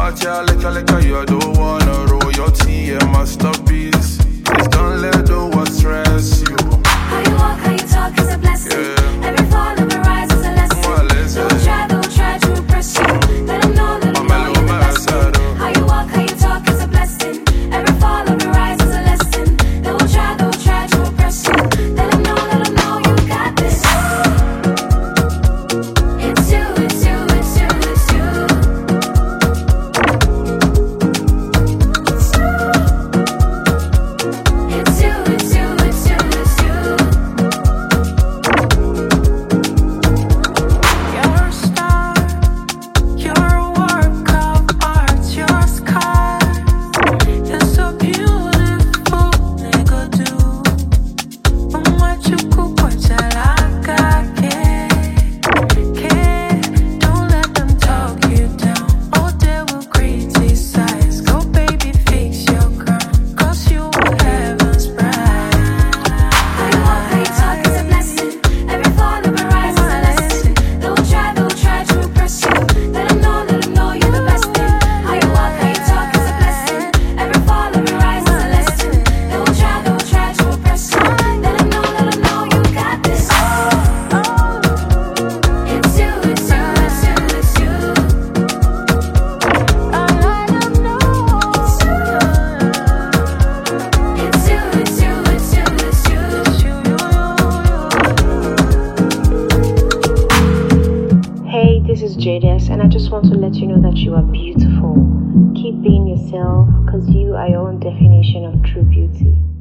Matcha, like you don't wanna roll your tea and masterpiece. Please don't let the world stress you. How you walk, how you talk is a blessing. Yeah. Every fall, every rise is a lesson. Don't try to impress you. Let them know you're the best thing. How you walk, how you talk is a blessing. Every fall, every rise is a lesson. Don't try to impress you. Let them know you got this. It's you, it's you, it's you, it's you. It's you, it's you, it's you, it's you. You're a star, you're a work of art, you're a scar. You're so beautiful, nigga do. Don't let them talk you down. Oh, they will criticize. Go baby, fix your crown, 'cause you were heaven's bride. How you walk, how you talk is a blessing. Every fall, every rise is a lesson. Don't try to impress you. Let them know you're the best thing. How you walk, how you talk is a blessing. Every fall, every rise is a lesson. Don't try to impress you. Let them know you got this. It's you, it's you, it's you, it's you. I let them know. It's you, it's you, it's you, it's you. Hey, this is JDS, and I just want to let you know that you are beautiful. Keep being yourself, because you are your own definition of true beauty.